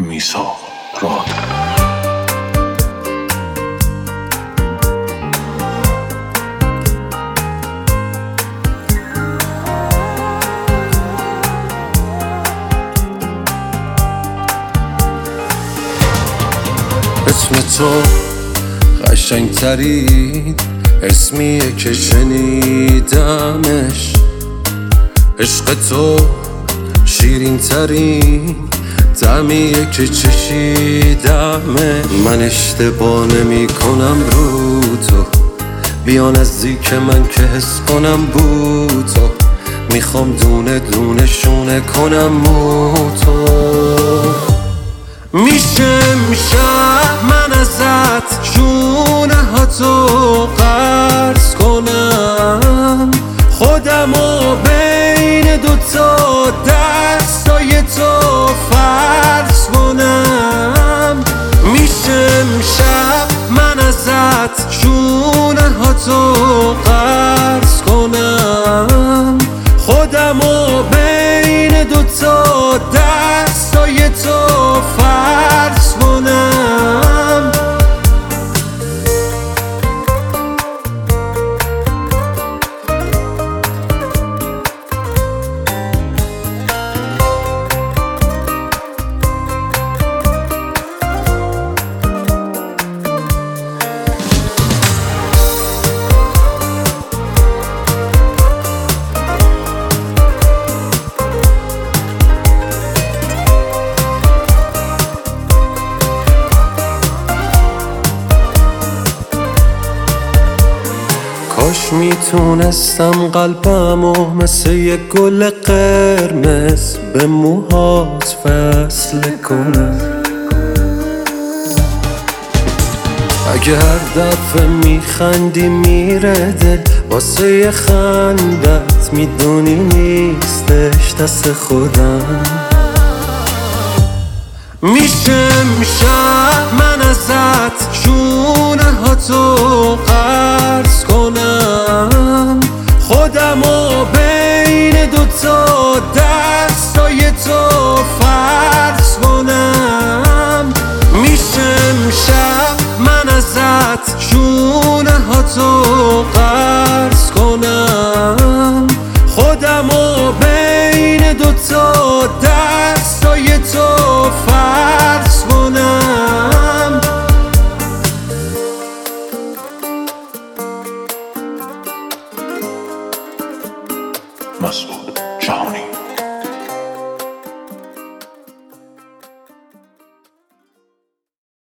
میثاق راد. اسم تو قشنگ ترین اسمیه که شنیدمش، عشق تو شیرین ترین طعمیه که چشیدمه. من اشتباه نمی کنم رو تو، بیا نزدیک من که حس کنم بو تو. میخوام دونه دونه شونه کنم مو تو. میشه من ازت شونه ها تو قرض کنم، خودمو بین دوتا دستای تو فرض کنم. میشه من ازت شونه ها تو قرض کنم، خودمو بین دوتا دستای تو فرض کنم. کاش میتونستم قلبمو مثل یه گل قرمز به موهات وصل کنم. اگه هر دفعه میخندی میره دل واسه یه خندت، میدونی نیستش دست خودم. میشه من ازت شونه ها تو قرض کنم، خودمو بین دوتا دستای تو فرض